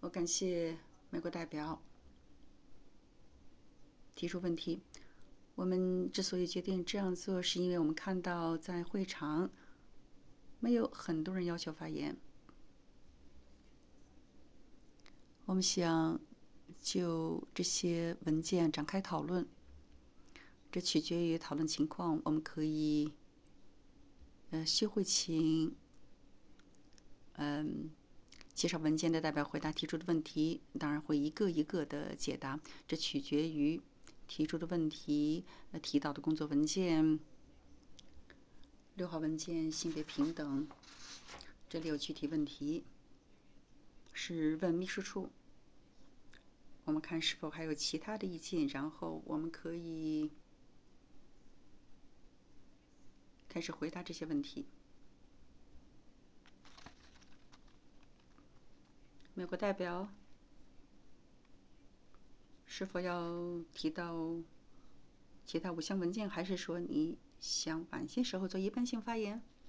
我感谢美国代表提出问题。我们之所以决定这样做，是因为我们看到在会场没有很多人要求发言。我们想就这些文件展开讨论，这取决于讨论情况。我们可以需会请介绍文件的代表回答提出的问题，当然会一个一个的解答，这取决于提出的问题提到的工作文件。6号文件性别平等，这里有具体问题，是问秘书处。我们看是否还有其他的意见，然后我们可以开始回答这些问题。美国代表是否要提到其他5项文件，还是说你想晚些时候做一般性发言？